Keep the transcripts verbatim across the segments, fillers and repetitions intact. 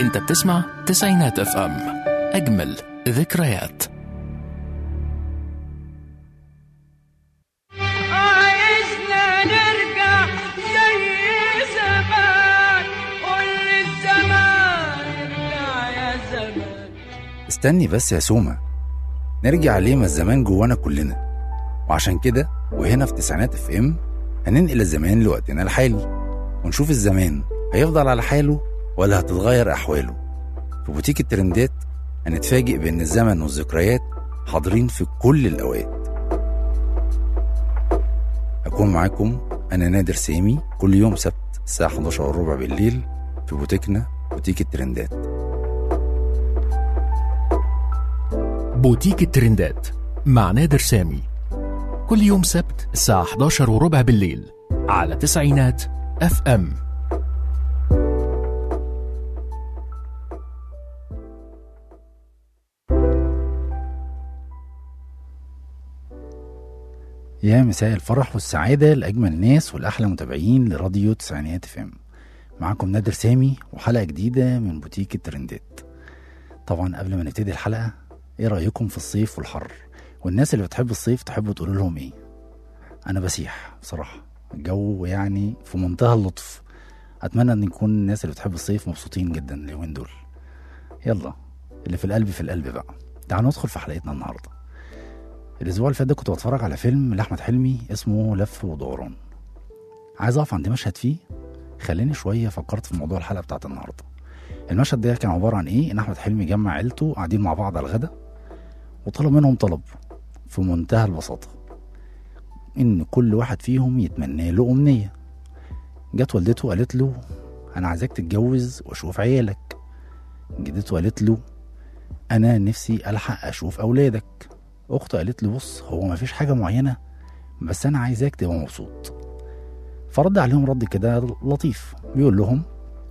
انت بتسمع تسعينات اف ام، اجمل ذكريات. عايزنا نرجع زي زمان، قول الزمان ارجع يا زمان. استني بس يا سومة، نرجع ليه؟ ما الزمان جوانا كلنا، وعشان كده وهنا في تسعينات اف ام هننقل الزمان لوقتنا الحالي ونشوف الزمان هيفضل على حاله ولا هتتغير أحواله. في بوتيك الترندات هنتفاجئ بأن الزمن والذكريات حاضرين في كل الأوقات. أكون معاكم أنا نادر سامي كل يوم سبت الساعة احدى عشر وربع بالليل في بوتيكنا بوتيك الترندات. بوتيك الترندات مع نادر سامي كل يوم سبت الساعة احدى عشر وربع بالليل على تسعينات اف ام. يا مساء الفرح والسعادة لأجمل ناس والأحلى متابعين لراديو تسعينات اف ام. معاكم نادر سامي وحلقة جديدة من بوتيك الترندات. طبعا قبل ما نبتدي الحلقة، ايه رأيكم في الصيف والحر؟ والناس اللي بتحب الصيف تحبوا تقولوا لهم ايه؟ انا بسيح بصراحة، الجو يعني في منتهى اللطف. اتمنى ان يكون الناس اللي بتحب الصيف مبسوطين جدا اليومين دول. يلا اللي في القلب في القلب بقى. تعالوا ندخل في حلقتنا النهارده. الاسبوع اللي فات ده كنت بتفرج على فيلم لاحمد حلمي اسمه لف ودوران. عايز اقف عند مشهد فيه خليني شويه فكرت في موضوع الحلقه بتاعت النهارده. المشهد ده كان عباره عن ايه؟ ان احمد حلمي جمع عيلته قاعدين مع بعض على الغدا وطلب منهم طلب في منتهى البساطه، ان كل واحد فيهم يتمنى له امنيه. جت والدته قالت له انا عايزاك تتجوز واشوف عيالك. جدته قالت له انا نفسي الحق اشوف اولادك. اخته قالت له بص، هو ما فيش حاجه معينه بس انا عايزاك تبقى مبسوط. فرد عليهم رد كده لطيف بيقول لهم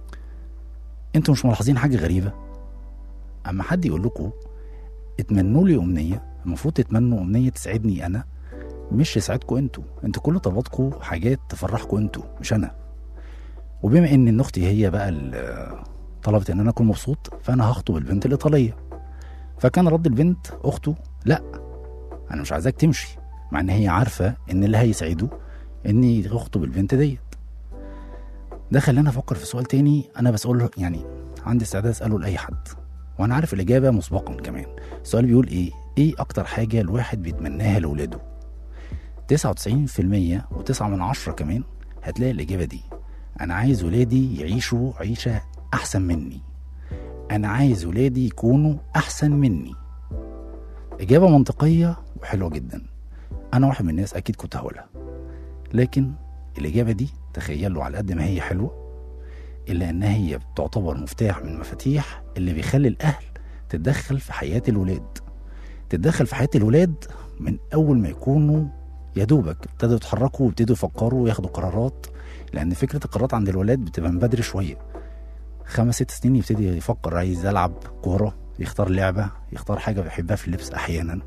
انتوا مش ملاحظين حاجه غريبه؟ اما حد يقول لكم اتمنوا لي امنيه، المفروض تتمنوا امنيه تسعدني انا مش يسعدكم انتوا. انتوا كل طلباتكم حاجات تفرحكم انتوا مش انا. وبما ان ان اختي هي بقى اللي طلبت ان انا اكون مبسوط، فانا هخطب البنت الايطاليه. فكان رد البنت اخته لا، انا مش عايزاك تمشي، مع ان هي عارفه ان اللي هيسعده اني اخطب البنت ديت. ده خلاني افكر في سؤال تاني انا بسأله، يعني عندي استعداد اساله لاي حد وانا عارف الاجابه مسبقا كمان. السؤال بيقول ايه؟ ايه اكتر حاجه الواحد بيتمناها لاولاده؟ تسعة وتسعين في المية وتسعة من عشرة كمان هتلاقي الاجابه دي: انا عايز ولادي يعيشوا عيشه احسن مني، انا عايز ولادي يكونوا احسن مني. اجابه منطقيه وحلوه جدا، انا واحد من الناس اكيد كنت هقولها. لكن الاجابه دي تخيلوا على قد ما هي حلوه الا انها هي بتعتبر مفتاح من المفاتيح اللي بيخلي الاهل تتدخل في حياه الولاد. تتدخل في حياه الولاد من اول ما يكونوا يا دوبك ابتدوا يتحركوا وابتدوا يفكروا وياخدوا قرارات، لان فكره القرارات عند الولاد بتبقى من بدري شويه. خمس ست سنين يبتدي يفكر عايز يلعب كوره، يختار لعبه، يختار حاجه بيحبها في اللبس. احيانا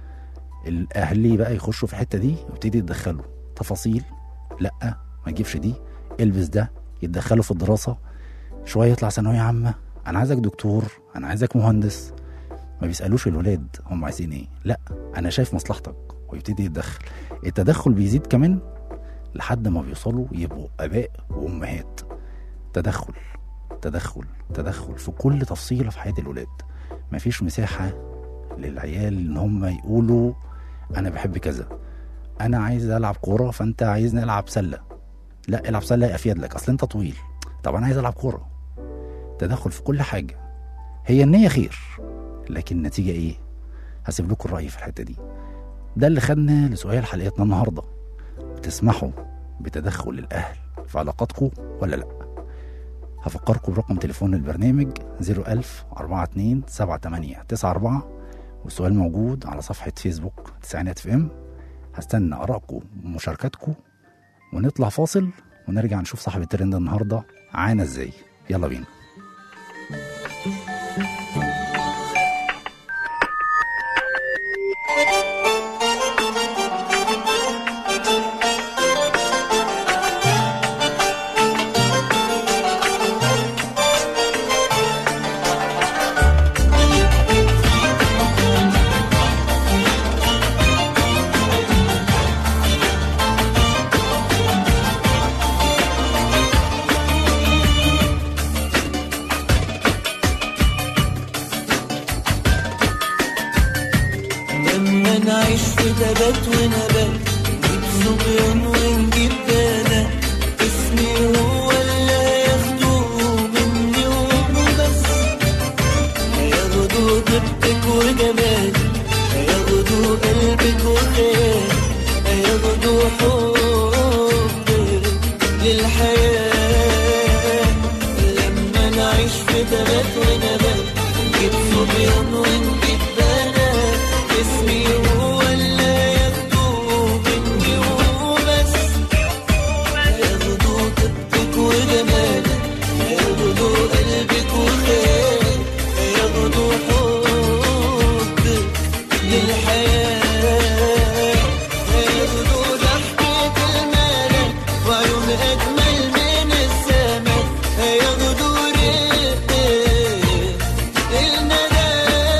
الاهلي بقى يخشوا في الحته دي ويبتدي يتدخلوا تفاصيل، لا ما تجيبش دي، البس ده. يتدخلوا في الدراسه شويه، يطلع ثانويه عامه انا عايزك دكتور، انا عايزك مهندس. ما بيسالوش الولاد هم عايزين ايه، لا انا شايف مصلحتك، ويبتدي يتدخل. التدخل بيزيد كمان لحد ما بيوصلوا يبقوا اباء وامهات. تدخل تدخل تدخل في كل تفصيله في حياه الولاد. مفيش مساحه للعيال ان هم يقولوا انا بحب كذا، انا عايز العب كوره فانت عايزني العب سله. لا، العب سله افيد لك، اصل انت طويل. طب انا عايز العب كوره. تدخل في كل حاجه. هي النيه خير لكن النتيجه ايه؟ هسيب لكم الراي في الحته دي. ده اللي خدنا لسؤال حلقتنا النهارده: بتسمحوا بتدخل الاهل في علاقاتكم ولا لا؟ هفكركم برقم تليفون البرنامج صفر ألف أربعة اتنين سبعة تمانية تسعة أربعة، والسؤال موجود على صفحه فيسبوك تسعينات اف ام. هستنى ارائكم ومشاركاتكم، ونطلع فاصل ونرجع نشوف صاحب الترند النهارده عانى ازاي. يلا بينا. تبات ونبات، نجيب صبيان ونجيب بنات، اسمي هو اللي ياخدوه مني وبس، ياخدوا طيبتك وجمالك، ياخدوا قلبك وخيالك، ياخدوا حبك للحياة، ياخدوا ضحكة الملك وعيون أجمل من السماء، ياخدوا رق الندى،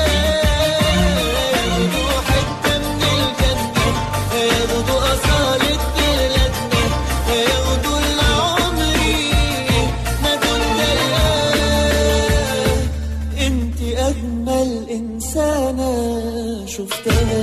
ياخدوا حتة من الجنة، ياخدوا أصالة بلادنا، ياخدوا العمري ما كنت ألقاه. انت أجمل إنسانة شفتها.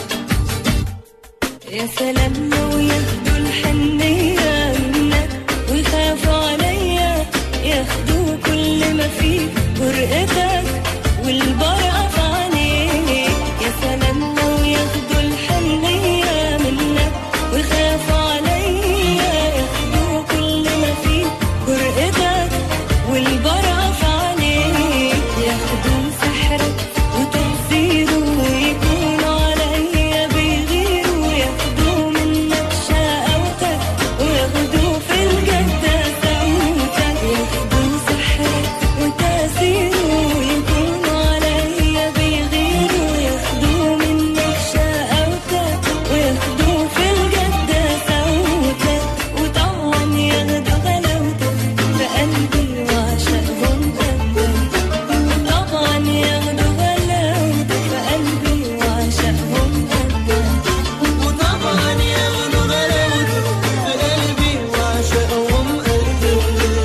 يا سلام لو ياخدوا الحنية منك ويخافوا عليا، ياخدوا كل ما فيك جرأتك والبرقة في عينيك. يا سلام لو ياخدوا الحنية منك ويخافوا عليا، ياخدوا كل ما فيك جرأتك والبرقة في عينيك. ياخدوا سحرك وتأثيره ويكونوا عليا بيغيروا، ياخدوا منك شقاوتك وياخدوا في الجد سوتك. ياخدوا سحرك وتأثيره ويكونوا عليا بيغيروا، ياخدوا منك شقاوتك وياخدوا في الجد سوتك. وطبعا ياخدوا غلاوتك في قلبي وعشقهم قدك، طبعا ياخدوا غلاوتك في قلبي وعشقهم قدك، وطبعا ياخدوا غلاوتك في قلبي وعشقهم قدك.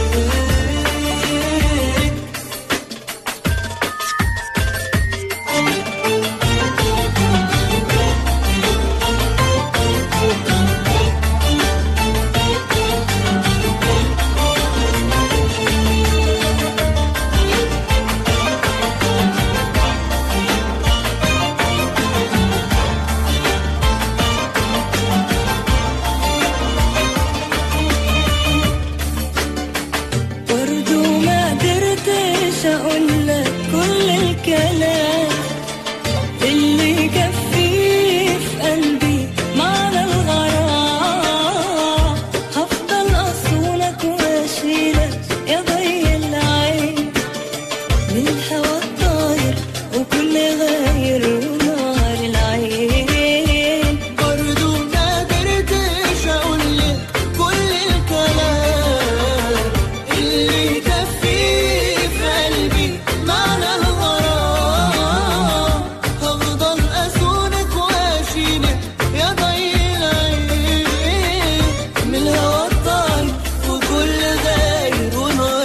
برضو ما قدرتش اقولك كل الكلام اللي يكفيه في قلبي معنى الغرام. هفضل اصونك واشيلك يا ضي العين من الهوى الطاير وكل غير ونار العين. برضو ما قدرتش أقولك كل الكلام اللي يكفيه في قلبي معنى الغرام. هفضل أصونك وأشيلك يا ضي العين من الهوى الطاير وكل غير ونار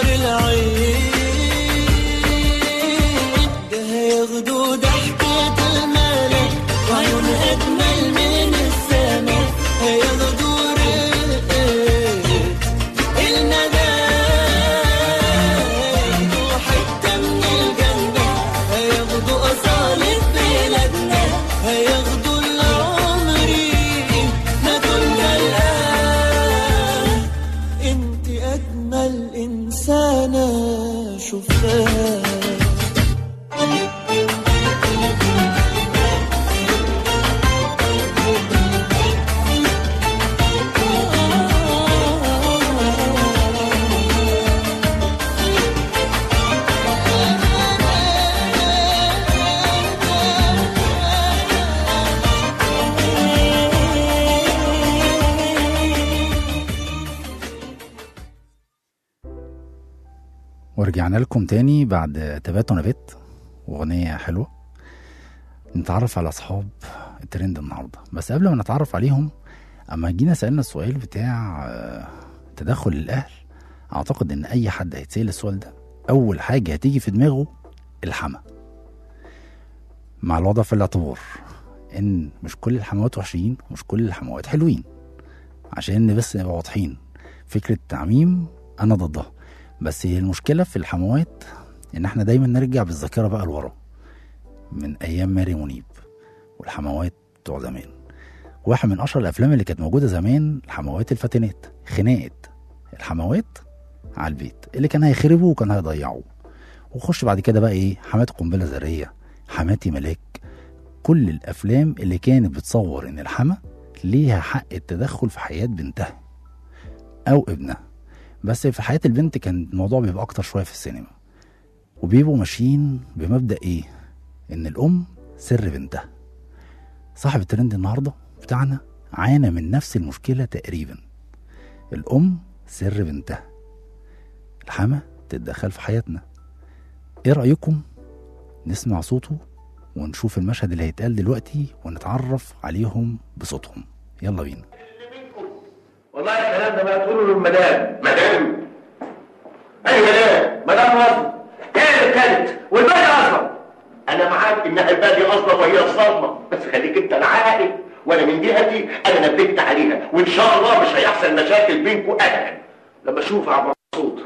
العين. ده هياخدوا ضحكة الملك وعيون أجمل من السماء، هياخدوا رق الندى، هياخدوا حتة من الجنة، هياخدوا أصالة بلادنا، هياخدوا العمري ما كنت ألقاه. انت أجمل إنسانة شفتها. ورجعنا لكم تاني بعد تبات ونبات واغنية حلوة. نتعرف على اصحاب الترند النهاردة، بس قبل ما نتعرف عليهم اما جينا سألنا السؤال بتاع آه، تدخل الاهل. اعتقد ان اي حد هيتسأل السؤال ده اول حاجة هتيجي في دماغه الحما، مع الوضع في الاعتبار ان مش كل الحموات وحشين ومش كل الحموات حلوين، عشان بس نبقى واضحين. فكرة التعميم انا ضدها، بس هي المشكلة في الحموات ان احنا دايما نرجع بالذاكرة بقى لورا من ايام ماري منيب والحموات بتوع زمان. واحد من اشهر الافلام اللي كانت موجودة زمان الحموات الفاتنات، خناقة الحموات على البيت اللي كان هيخربه وكان هيضيعه. وخش بعد كده بقى ايه، حماتي قنبله ذريه، حماتي ملاك. كل الافلام اللي كانت بتصور ان الحما ليها حق التدخل في حياه بنتها او ابنها. بس في حياه البنت كان الموضوع بيبقى اكتر شويه في السينما، وبيبقوا ماشيين بمبدا ايه، ان الام سر بنتها. صاحب الترند النهارده بتاعنا عانى من نفس المشكله تقريبا. الام سر بنتها، الحما تتدخل في حياتنا. ايه رايكم نسمع صوته ونشوف المشهد اللي هيتقال دلوقتي ونتعرف عليهم بصوتهم؟ يلا بينا. والله الكلام ده بقى تقولوا للمدام. مدام؟ اي مدام؟ مدام وصل هي اللي كانت والباقي اصلا. انا معاك انها الباقي اصلا وهي الصدمه، بس خليك انت العاقل، وانا من جهتي انا نبهت عليها، وان شاء الله مش هيحصل مشاكل بينكم ابدا. لما اشوف عبد المقصود.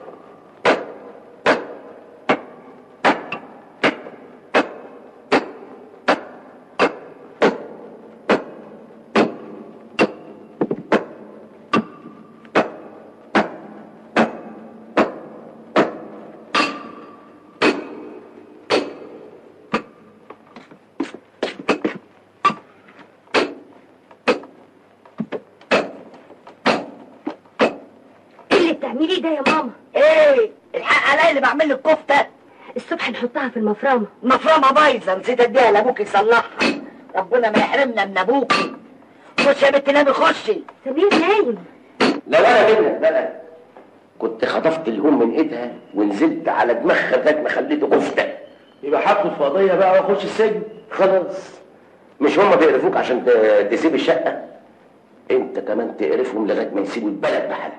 بتعملي ده يا ماما؟ ايه الحق عليا اللي بعمل لك كفته. الصبح نحطها في المفرمه. مفرمه بايظه نسيت اديها لابوك يصلحها. ربنا ما يحرمنا من ابوكي. خشي يا بنت نامي خشي. سمير نايم. لا لا منها لا، كنت خطفت الهون من ايدها ونزلت على دماغها لغايه ما خليته كفته. يبقى هاخد في قضيه بقى واخش السجن خلاص. مش هما بيقرفوك عشان تسيب الشقه؟ انت كمان تقرفهم لغايه ما يسيبوا البلد بحالها.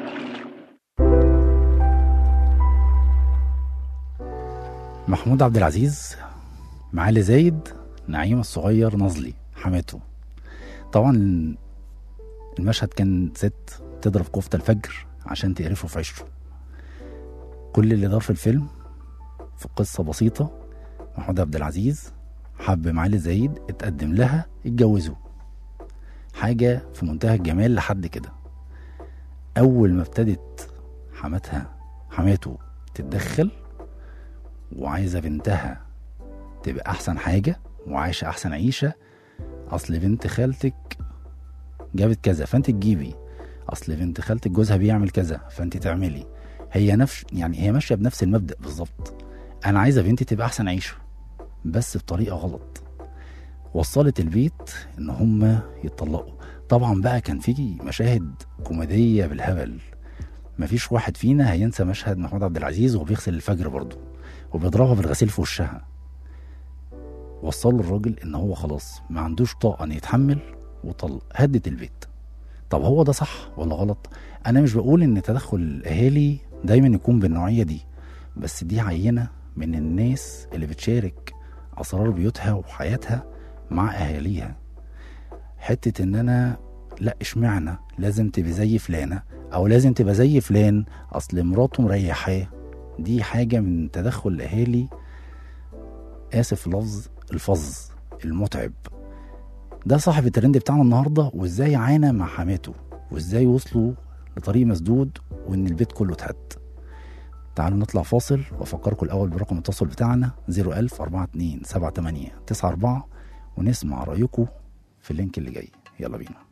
محمود عبد العزيز، معالي زايد، نعيم الصغير، نظلي حماته. طبعا المشهد كان ست تضرب كفته الفجر عشان تقرفه في عيشته. كل اللي دار في الفيلم في قصه بسيطه، محمود عبد العزيز حب معالي زايد، اتقدم لها، اتجوزوا. حاجه في منتهى الجمال لحد كده. اول ما ابتدت حماتها حماته تتدخل وعايزه بنتها تبقى احسن حاجه وعايشه احسن عيشه، اصل بنت خالتك جابت كذا فانت تجيبي، اصل بنت خالتك جوزها بيعمل كذا فانت تعملي. هي نفس يعني هي ماشيه بنفس المبدا بالظبط. انا عايزه بنتي تبقى احسن عيشه بس بطريقه غلط. وصلت البيت ان هم يتطلقوا. طبعا بقى كان في مشاهد كوميديه بالهبل. مفيش واحد فينا هينسى مشهد محمود عبد العزيز وهو بيغسل الفجر برضه وبيضربها بالغسيل في وشها. وصلوا الراجل ان هو خلاص ما عندوش طاقه ان يتحمل وطلق، هدت البيت. طب هو ده صح ولا غلط؟ انا مش بقول ان تدخل الاهالي دايما يكون بالنوعيه دي، بس دي عينه من الناس اللي بتشارك اسرار بيوتها وحياتها مع اهاليها. حته ان انا لا اشمعنى لازم تبقى زي فلانه او لازم تبقى زي فلان اصل مراته مريحاه، دي حاجه من تدخل الاهالي. اسف لفظ الفظ المتعب. ده صاحب الترند بتاعنا النهارده، وازاي عانى مع حماته وازاي وصلوا لطريق مسدود وان البيت كله اتهد. تعالوا نطلع فاصل وافكركم الاول برقم التواصل بتاعنا صفر ألف أربعة اتنين سبعة تمانية تسعة أربعة ونسمع رايكم في اللينك اللي جاي. يلا بينا.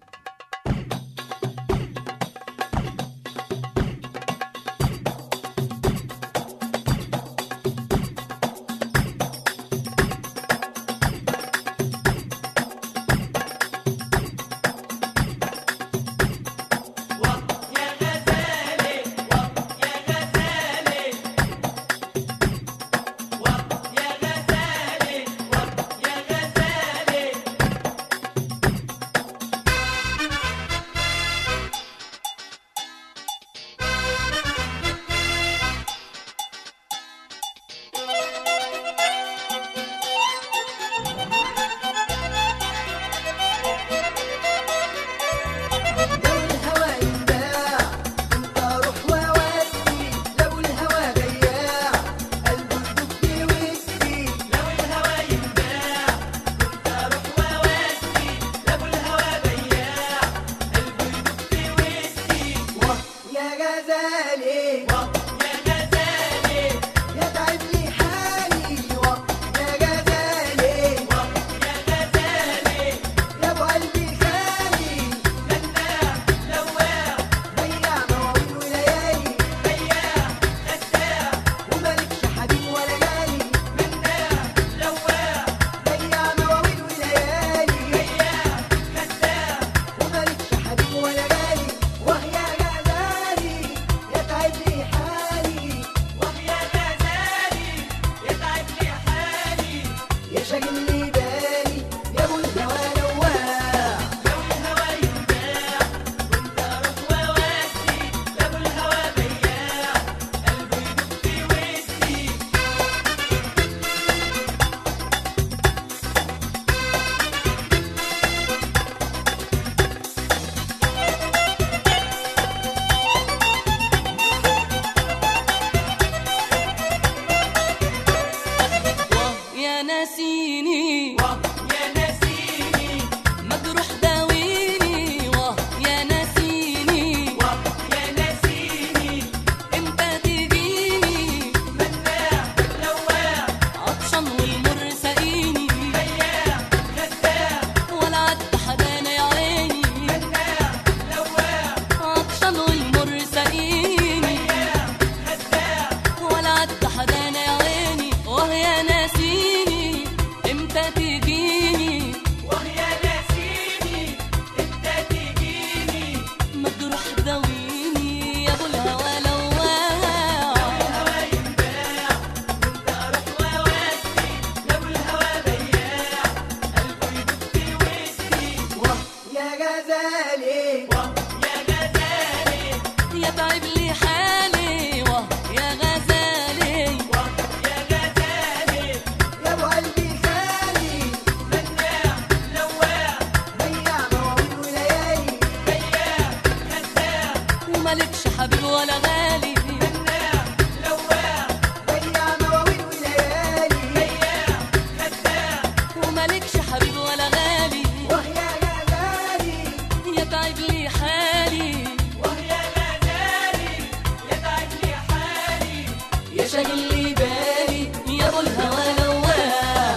شاغل لي بالي يا ابو الهوى لواع.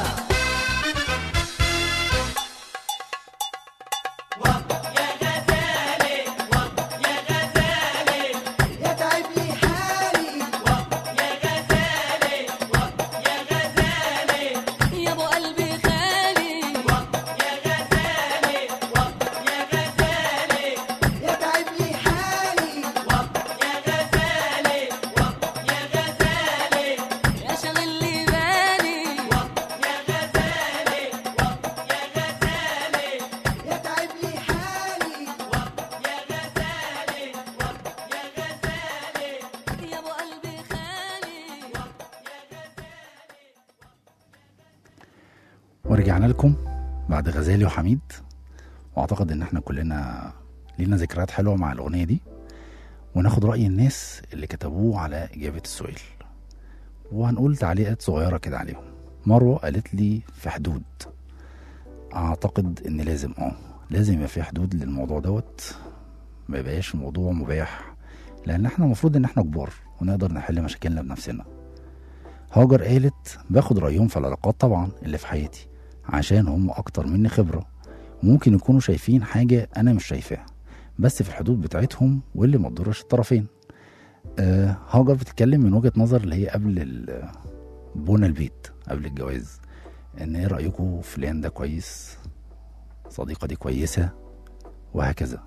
يا غزالي يا غزالي يا تعب لي حالي يا غزالي يا غزالي يا ابو قلبي خالي يا غزالي يا غزالي يا تعب لي حالي يا غزالي يا غزالي يا شاغل لي بالي يا غزالي يا غزالي يا تعب لي حالي يا غزالي يا غزالي يا ابو قلبي خالي. ورجعنا لكم بعد غزالي وحميد، واعتقد ان احنا كلنا لينا ذكريات حلوه مع الاغنيه دي، وناخد راي الناس اللي كتبوه على اجابه السؤال، وهنقول تعليقات صغيره كده عليهم. مروه قالت لي في حدود. اعتقد ان لازم اه لازم يبقى في حدود للموضوع دوت، ما يبقاش الموضوع مباح، لان احنا المفروض ان احنا كبار ونقدر نحل مشاكلنا بنفسنا. هاجر قالت باخد رايهم في العلاقات طبعا اللي في حياتي، عشان هم اكتر مني خبره، وممكن يكونوا شايفين حاجه انا مش شايفاها، بس في الحدود بتاعتهم واللي ما تضرش الطرفين. أه هاجر بتتكلم من وجهه نظر اللي هي قبل ال- بنى البيت، قبل الجواز، ان ايه رايكم فلان ده كويس، صديقه دي كويسه، وهكذا.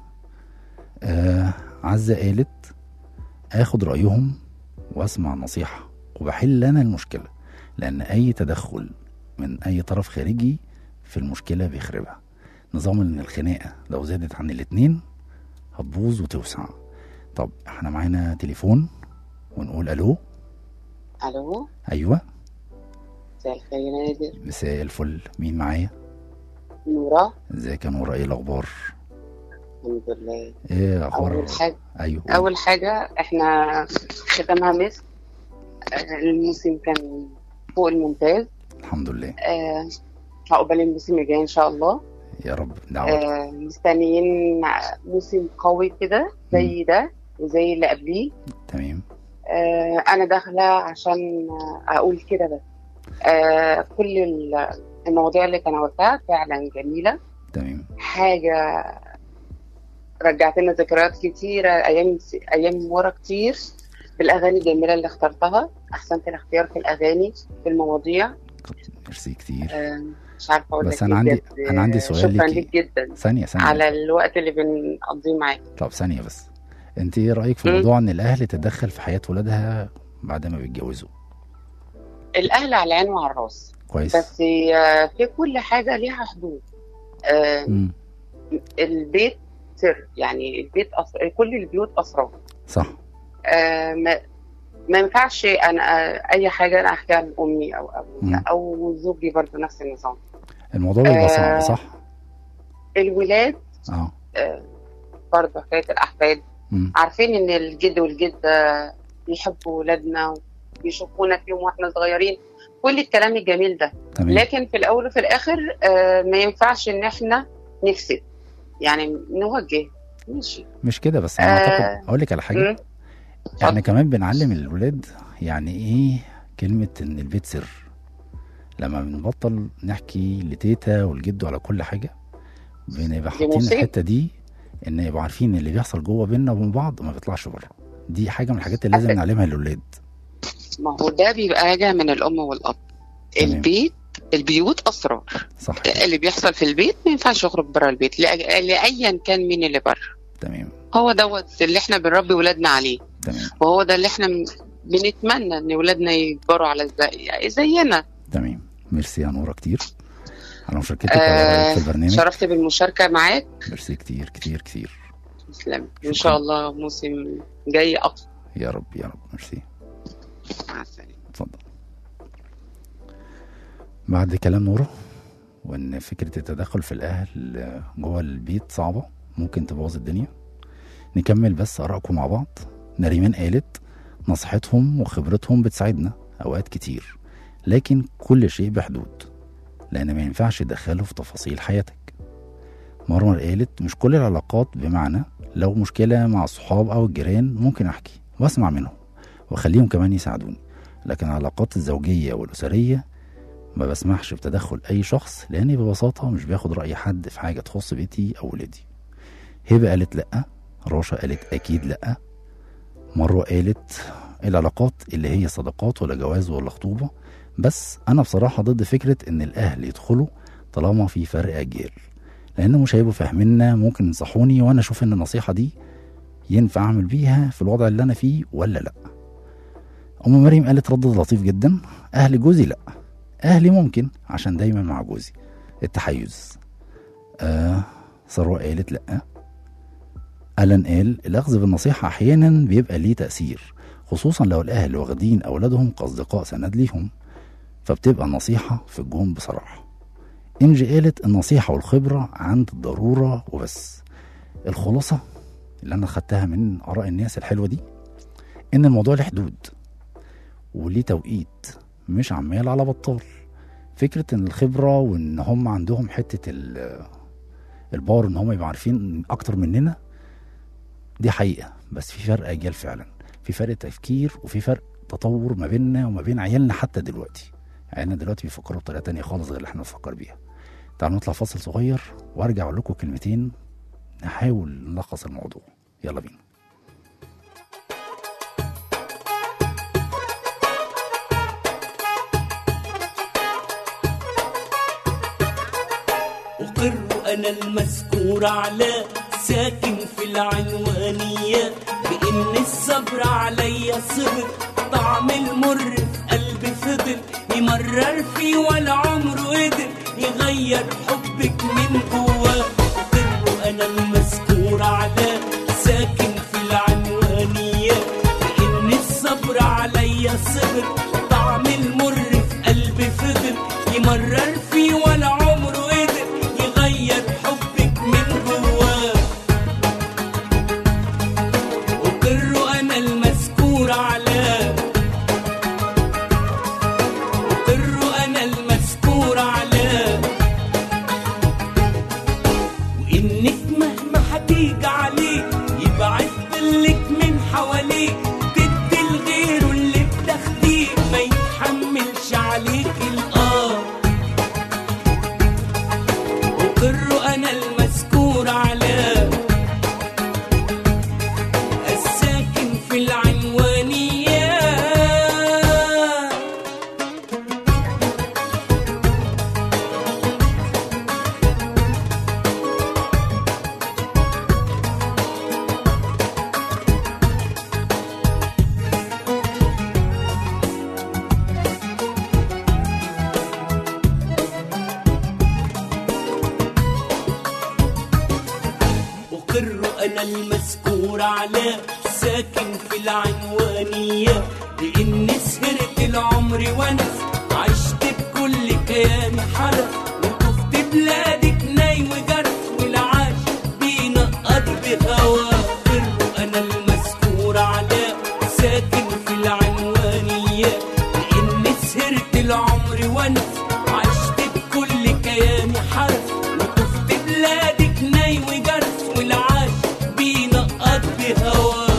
أه عزه قالت اخد رايهم واسمع النصيحه وبحل انا المشكله، لان اي تدخل من اي طرف خارجي في المشكله بيخربها. نظام ان الخناقه لو زادت عن الاتنين هتبوظ وتوسع. طب احنا معانا تليفون ونقول الو. الو، ايوه مساء الخير يا نادر. مساء الفل، مين معايا؟ نورة. ازيك يا نورة، ايه الاخبار؟ الحمد لله. ايه اخبار؟ اول حاجه ايوه اول حاجه احنا ختامها مصر. آه، الموسم كان فوق الممتاز. الحمد لله. آه، عقبال الموسم الجاي ان شاء الله. يا رب دعوة. آه، مستنيين موسم قوي كده زي ده وزي اللي قبليه. تمام. آه، انا داخله عشان اقول كده بس. آه، كل ال- المواضيع اللي تناولتها فعلا جميله. تمام. حاجه رجعت لنا ذكريات كتيره، ايام ايام ورا كتير، بالاغاني الجميله اللي اخترتها. احسنت الاختيار في الاغاني في المواضيع. ميرسي كتير. آه، مش عارفه اقول لك بس انا إيه عندي بجد. انا عندي سؤال شكرا ليكي. ليك جدا ثانية ثانية على الوقت اللي بنقضيه معاك. طب ثانية بس، انت ايه رأيك في موضوع ان الاهل تتدخل في حياة ولادها بعد ما بيتجوزوا؟ الاهل على العين وعلى الراس، كويس. بس آه، في كل حاجه ليها حدود. آه، مم. البيت سر، يعني البيت أسر... كل البيوت اسرار. صح. آه، ما ما ينفعش انا آه، اي حاجه انا احكيها لامي او ابويا مم. او زوجي، برضه نفس النظام. الموضوع بيبقى آه، صعب صح؟ الولاد اه آه، برضه حكايه الاحفاد. مم. عارفين ان الجد والجده بيحبوا ولادنا وبيشوفونا فيهم واحنا صغيرين، كل الكلام الجميل ده. تمام. لكن في الاول وفي الاخر آه، ما ينفعش ان احنا نفسد، يعني نوجه ماشي. مش كده بس، انا آه، اعتقد اقول لك على حاجة. مم. احنا كمان بنعلم الولاد يعني ايه كلمة ان البيت سر. لما بنبطل نحكي لتيتا والجد على كل حاجة، بنبقى حاطين مصيبة. الحتة دي ان يبقوا عارفين اللي بيحصل جوه بيننا وبين بعض ما بيطلعش بره. دي حاجة من الحاجات اللي لازم أفهم. نعلمها للولاد. ما هو ده بيبقى راجع من الام والاب. تمام. البيت البيوت اسرار. صح. اللي بيحصل في البيت ما ينفعش يخرج بره البيت، لأ- لايا كان مين اللي بره. تمام. هو دوت اللي احنا بنربي ولادنا عليه، تمام. وهو ده اللي احنا م- بنتمنى ان ولادنا يكبروا على زي زينا. تمام. ميرسي يا نورة كتير على مشاركتك آه، وعلى رأيك في البرنامج. شرفت بالمشاركة معاك. ميرسي كتير كتير كتير. تسلم. ان شاء الله موسم جاي اقوى. يا رب يا رب. ميرسي. مع السلامة. اتفضل. بعد كلام نورة وان فكرة التدخل في الاهل جوه البيت صعبة، ممكن تبوظ الدنيا، نكمل بس ارائكم مع بعض. نريمان قالت نصيحتهم وخبرتهم بتساعدنا اوقات كتير، لكن كل شيء بحدود، لان ما ينفعش يدخلوا في تفاصيل حياتك. مرمر قالت مش كل العلاقات، بمعنى لو مشكلة مع الصحاب او الجيران ممكن احكي واسمع منهم واخليهم كمان يساعدوني، لكن العلاقات الزوجية والأسرية ما بسمحش بتدخل أي شخص، لأني ببساطة مش باخد رأي حد في حاجة تخص بيتي أو ولادي. هبة قالت لأ، راشا قالت أكيد لأ، مروة قالت العلاقات اللي هي صداقات ولا جواز ولا خطوبة. بس أنا بصراحة ضد فكرة إن الأهل يدخلوا طالما في فرق أجيال، لأن مش هيبقوا فاهميننا. ممكن ينصحوني وأنا أشوف إن النصيحة دي ينفع أعمل بيها في الوضع اللي أنا فيه ولا لأ. أم مريم قالت رد لطيف جدا، أهل جوزي لأ، أهلي ممكن عشان دايما مع جوزي. التحيز. آه ثروة قالت لأ. ألان قال الأخذ بالنصيحة أحيانا بيبقى ليه تأثير، خصوصا لو الأهل واخدين أولادهم كأصدقاء سند ليهم، فبتبقى النصيحة في الجون بصراحة. إنجي قالت النصيحة والخبرة عند الضرورة وبس. الخلاصة اللي أنا خدتها من آراء الناس الحلوة دي إن الموضوع له حدود وليه توقيت، مش عمال على بطال. فكرة إن الخبرة وإن هم عندهم حتة الباور إن هم يبقوا عارفين أكتر مننا دي حقيقة، بس في فرق أجيال فعلا، في فرق تفكير وفي فرق تطور ما بيننا وما بين عيالنا. حتى دلوقتي عيالنا دلوقتي بيفكروا بطريقة تانية خالص غير اللي احنا بنفكر بيها. تعالوا نطلع فاصل صغير وارجع اقول لكم كلمتين نحاول نلخص الموضوع. يلا بينا. أقر أنا المذكور على ساكن في العنوانية بإن الصبر عليا صبر، طعم المر في قلبي فضل يمرر فيه ولا عمره قدر يغير حبك من جواه. أقر أنا المذكور على ساكن في العنوانية بإن الصبر عليا صبر، طعم المر في قلبي فضل يمرر فيه ولا عمره قدر يغير حبك من جواه. أقر أنا المذكور على أقر أنا المذكور على وإنك مهما هتيجي عليه يبعد ظلك من حواليه، تدي لغيره اللي بتاخديه ما يتحملش عليك الآه. أقر أنا المذكور على الساكن في العنوانية. أقر أنا المذكور على ساكن في العنوانية بإني سهرت العمر ونس عشت بكل كيان حرف وطفت بلادك ناي وجرف والعاش بينقض بهوا. أقر أنا المذكور على ساكن في العنوانية بإني سهرت العمر ونس عشت بكل كيان حرف وطفت بلادك ناي وجرف والعاش بينقض بهوا.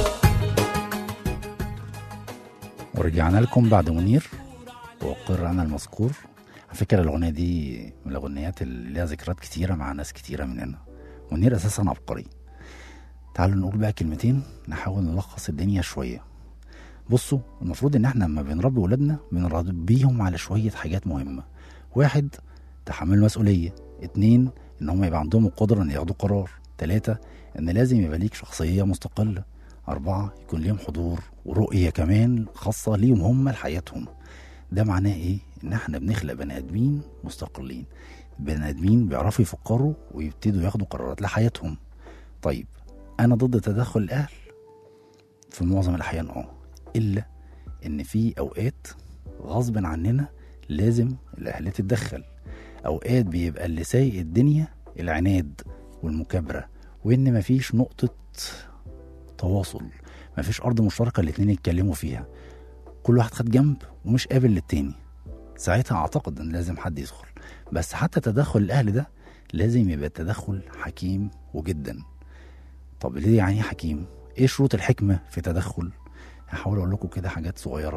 ورجعنا لكم بعد منير وأقر أنا المذكور. على فكرة الأغنية دي من الأغنيات اللي ليها ذكريات كتيرة مع ناس كتيرة مننا. منير أساسا عبقري. تعالوا نقول بقى كلمتين نحاول نلخص الدنيا شوية. بصوا، المفروض إن احنا لما بنربي ولادنا بنربيهم على شوية حاجات مهمة. واحد، تحمل مسؤولية. اتنين، إن هم يبقى عندهم القدرة إن ياخدوا قرار. تلاتة، إن لازم يبقى ليك شخصية مستقلة. أربعة، يكون ليهم حضور ورؤية كمان خاصة ليهم هم لحياتهم. ده معناه إيه؟ إن احنا بنخلق بني آدمين مستقلين، بني آدمين بيعرفوا يفكروا ويبتدوا ياخدوا قرارات لحياتهم. طيب، أنا ضد تدخل الأهل في معظم الأحيان اه إلا إن في أوقات غصب عننا لازم الأهل تتدخل. أوقات بيبقى اللي سايق الدنيا العناد والمكابرة، وإن مفيش نقطة تواصل، مفيش أرض مشتركة الاتنين يتكلموا فيها، كل واحد خد جنب ومش قابل للتاني. ساعتها أعتقد إن لازم حد يدخل. بس حتى تدخل الأهل ده لازم يبقى تدخل حكيم وجدا. طب ليه يعني حكيم؟ إيه شروط الحكمة في تدخل؟ هحاول أقول لكم كده حاجات صغيرة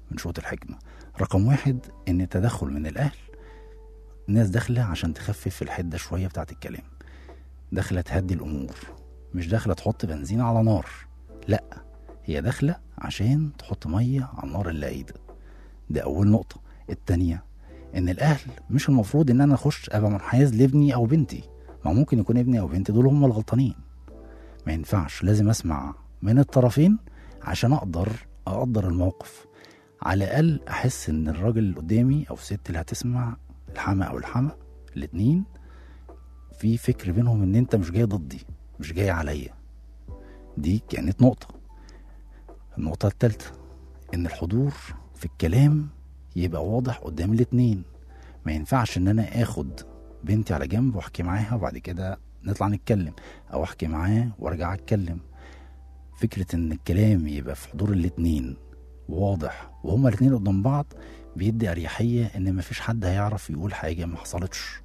من شروط الحكمة. رقم واحد ان التدخل من الاهل، الناس داخلة عشان تخفف الحدة شوية بتاعت الكلام، داخلة تهدي الامور، مش داخلة تحط بنزين على نار، لا هي داخلة عشان تحط مية على النار اللي قايدة. ده اول نقطة. التانية ان الاهل مش المفروض ان انا اخش ابقى منحاز لابني او بنتي، ما ممكن يكون ابني او بنتي دول هم الغلطانين، ما ينفعش، لازم اسمع من الطرفين عشان اقدر اقدر الموقف، على الاقل احس ان الراجل اللي قدامي او الست اللي هتسمع، الحما او الحما الاتنين، في فكر بينهم ان انت مش جاي ضدي، مش جاي عليا. دي كانت نقطة. النقطة التالتة ان الحضور في الكلام يبقى واضح قدام الاتنين، ما ينفعش ان انا اخد بنتي على جنب واحكي معاها وبعد كده نطلع نتكلم، او احكي معاه وارجع اتكلم. فكرة ان الكلام يبقى في حضور الاتنين واضح وهما الاتنين قدام بعض بيدي اريحية ان مفيش حد هيعرف يقول حاجة ما حصلتش.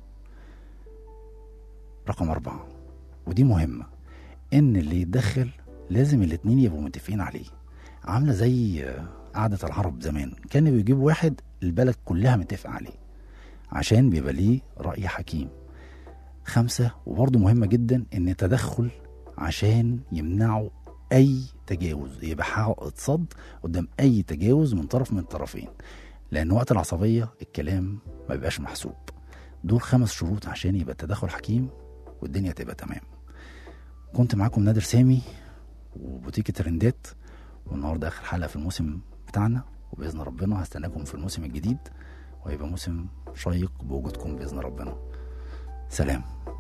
رقم اربعة، ودي مهمة، ان اللي يتدخل لازم الاتنين يبقوا متفقين عليه. عاملة زي قعدة العرب زمان، كانوا بيجيبوا واحد البلد كلها متفق عليه عشان بيبقى ليه رأي حكيم. خمسة، وبرضه مهمة جدا، ان تدخل عشان يمنعوا اي تجاوز، يبقى حائط صد قدام اي تجاوز من طرف من الطرفين، لان وقت العصبية الكلام ما بيبقاش محسوب. دول خمس شروط عشان يبقى التدخل حكيم والدنيا تبقى تمام. كنت معاكم نادر سامي وبوتيك ترندات، والنهارده اخر حلقة في الموسم بتاعنا، وباذن ربنا هستناكم في الموسم الجديد، وهيبقى موسم شيق بوجودكم باذن ربنا. سلام.